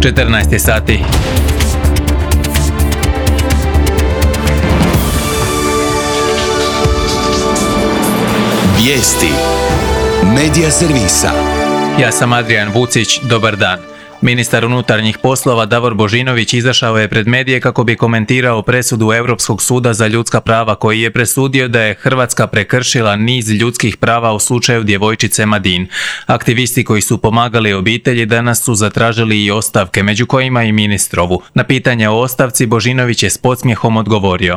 14 sati. Vijesti Medija servisa. Ja sam Adrian Vucić, dobar dan. Ministar unutarnjih poslova Davor Božinović izašao je pred medije kako bi komentirao presudu Europskog suda za ljudska prava koji je presudio da je Hrvatska prekršila niz ljudskih prava u slučaju djevojčice Madin. Aktivisti koji su pomagali obitelji danas su zatražili i ostavke, među kojima i ministrovu. Na pitanje o ostavci Božinović je s podsmjehom odgovorio.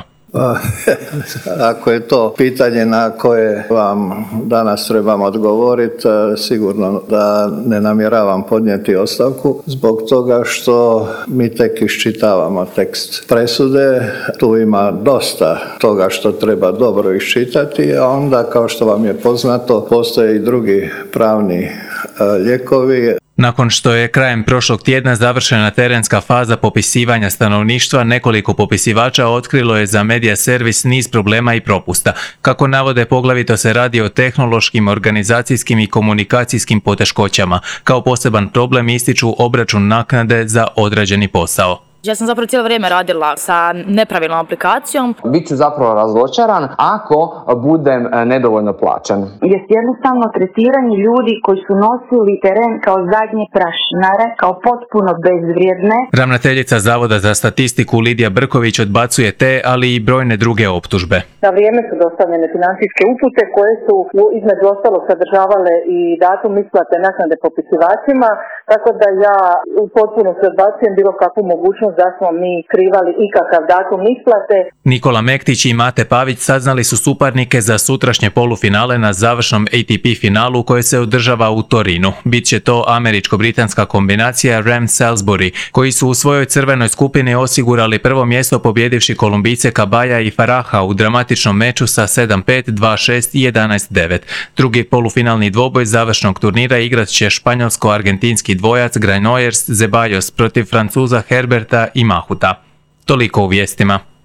Ako je to pitanje na koje vam danas trebam odgovoriti, sigurno da ne namjeravam podnijeti ostavku zbog toga što mi tek iščitavamo tekst presude. Tu ima dosta toga što treba dobro iščitati, a onda, kao što vam je poznato, postoje i drugi pravni lijekovi. Nakon što je krajem prošlog tjedna završena terenska faza popisivanja stanovništva, nekoliko popisivača otkrilo je za Medija servis niz problema i propusta. Kako navode, poglavito se radi o tehnološkim, organizacijskim i komunikacijskim poteškoćama. Kao poseban problem ističu obračun naknade za odrađeni posao. Ja sam zapravo cijelo vrijeme radila sa nepravilnom aplikacijom. Biću zapravo razočaran ako budem nedovoljno plaćen. Jest jednostavno tretiranje ljudi koji su nosili teren kao zadnje prašinare, kao potpuno bezvrijedne. Ravnateljica Zavoda za statistiku Lidija Brković odbacuje te, ali i brojne druge optužbe. Na vrijeme su dostavljene financijske upute koje su između ostalog sadržavale i datum isplate naknade popisivačima, tako da ja u potpunosti odbacujem bilo kakvu mogućnost da smo mi skrivali ikakav datum isplate. Nikola Mektić i Mate Pavić saznali su suparnike za sutrašnje polufinale na završnom ATP finalu koje se održava u Torinu. Biće to američko-britanska kombinacija Rams-Salisbury, koji su u svojoj crvenoj skupini osigurali prvo mjesto pobjedivši Kolumbijce Cabaja i Faraha u dramatičnom meču sa 7-5, 2-6 i 11-9. Drugi polufinalni dvoboj završnog turnira igrat će španjolsko-argentinski dvojac Granollers-Zeballos protiv Francuza Herberta i Mahuta. Toliko u vijestima.